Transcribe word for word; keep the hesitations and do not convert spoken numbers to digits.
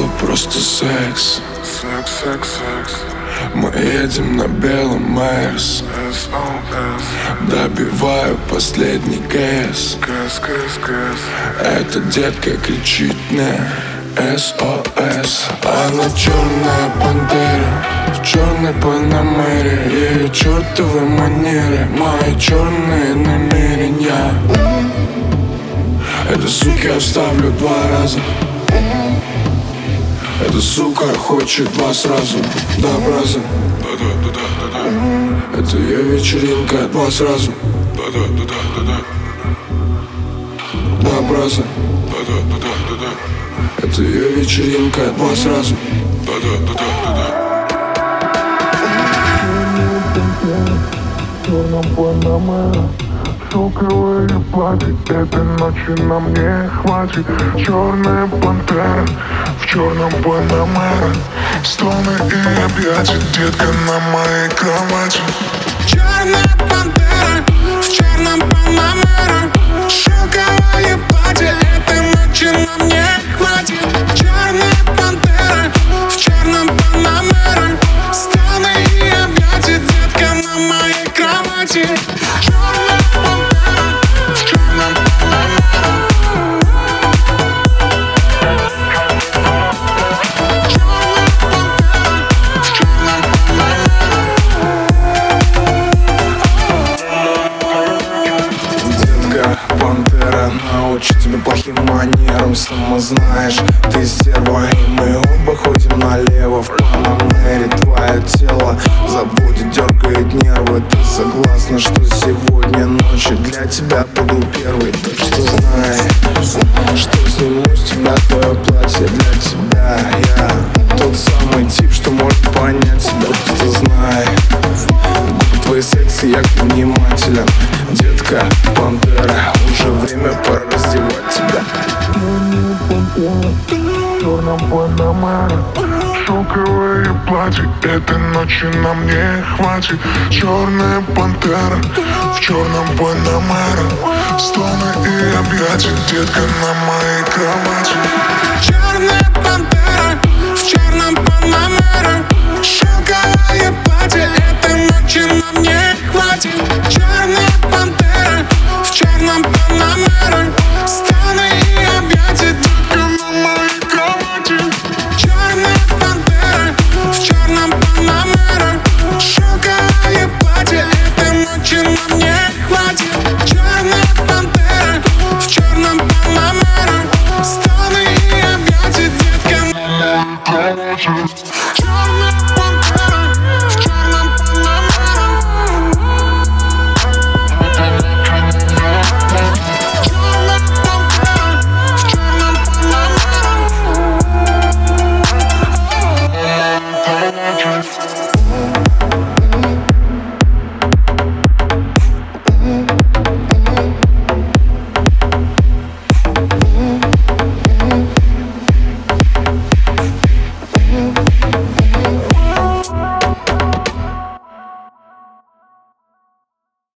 просто секс. Секс, секс, секс. Мы едем на белом Мерс. эс о эс. Добиваю последний кэс. Кэс, кэс, кэс. Эта детка кричит мне эс о эс. Она черная пантера в черной панамере. Ее чертовы манеры, мои черные намерения. Эта сука оставлю два раза. Эта сука хочет два сразу. Да, браза. Это ее вечеринка, два сразу. Да, браза. Это ее вечеринка, два сразу. Черном Панамера, шелковое платье, этой ночи нам не хватит. Черная пантера в черном Панамера, стоны и объятия, детка на моей кровати. Черная пантера в черном Панамера, шелковое платье, этой ночи нам не хватит. Черная пантера в черном Панамера, стоны и объятия, детка на моей кровати. Черная пантера в черном Панамера. Черная пантера в черном Панамера. Детка, пантера научит тебя плохим манерам. Сама знаешь, ты стерва, и мы оба ходим налево. В Панамере твое тело заводит, дергает нервы. Ты согласна, что сегодня ночью для тебя буду первый? Так что знай, что сниму с тебя твое платье для тебя. Я тот самый тип, что может понять тебя. Просто знай, губы твои секси, я внимателен. Детка, пантера, уже время пора раздевать тебя. В черном Панамера, шелковое платье, этой ночи нам не хватит. Черная пантера в черном Панамера, стоны и объятия, детка на моей кровати.